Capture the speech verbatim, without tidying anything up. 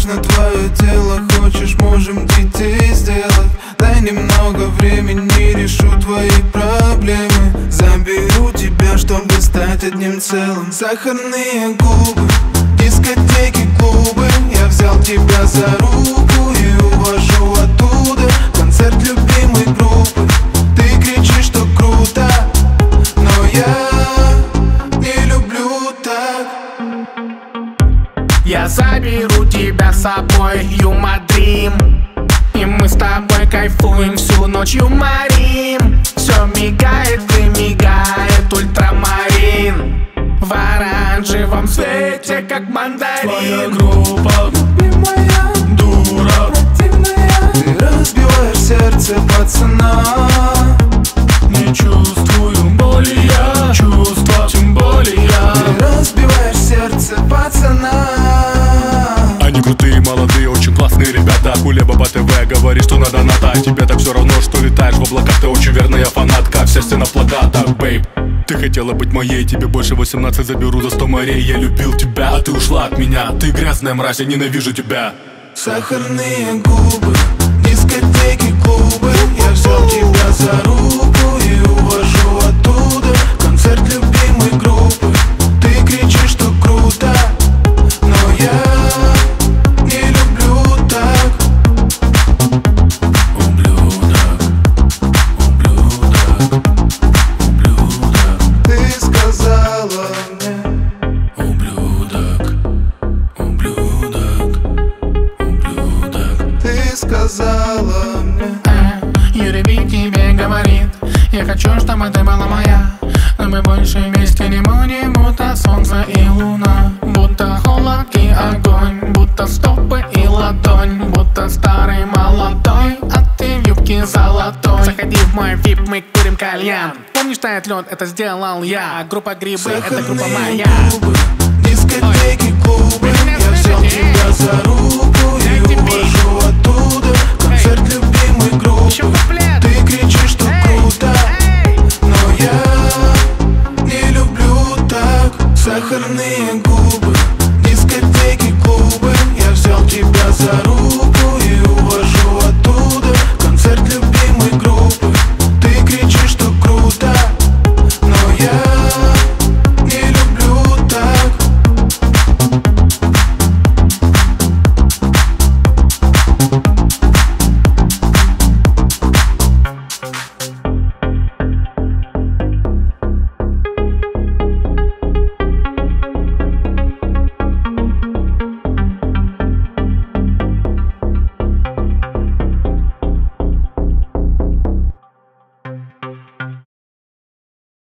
на твое тело. Хочешь, можем детей сделать. Дай немного времени, решу твои проблемы. Заберу тебя, чтобы стать одним целым. Сахарные губы, дискотеки, клубы. Я взял тебя за руку и увожу оттуда. Концерт любимой группы. Ты кричишь, что круто, но я не люблю так. Я заберу тебя с собой, Юмадрим, и мы с тобой кайфуем всю ночь, юморим. Все мигает и мигает ультрамарин в оранжевом цвете, как мандарин. Твоя группа, Любимая, дура, противная. Ты разбиваешь сердце пацана. не чувствую боли я, чувства тем более я. Ты разбиваешь сердце пацана. Они крутые, молодые, очень классные ребята. Кулеба по ТВ говорит, что надо надо. А тебе так все равно, что летаешь в облаках. Ты очень верная фанатка, вся стена в плакатах, бейб. Ты хотела быть моей, тебе больше восемнадцать, заберу за сто морей. Я любил тебя, а ты ушла от меня. Ты грязная мразь, я ненавижу тебя. Сахарные губы, дискотеки, клубы. Я взял тебя за руку и увожу оттуда. Концерт любимой группы. Ты кричишь, что круто, но я не люблю так. Ублюдок, ублюдок, ублюдок, Ты сказала мне, ублюдок, ублюдок, ублюдок. ты сказала мне. Юрий тебе говорит: я хочу, чтобы ты была моя. Но мы больше вместе не будем, будто солнце и луна. Будто холод и огонь, будто стопы и ладонь. Будто старый молодой, а ты в юбке золотой. Заходи в мой вип, мы курим кальян. Помнишь, тает лед, это сделал я. А группа грибы, это группа моя. Губы, дискотеки, клубы. Я взял тебя за руку и увожу оттуда. Концерт любимой группы. Еще куплет. Ты кричишь,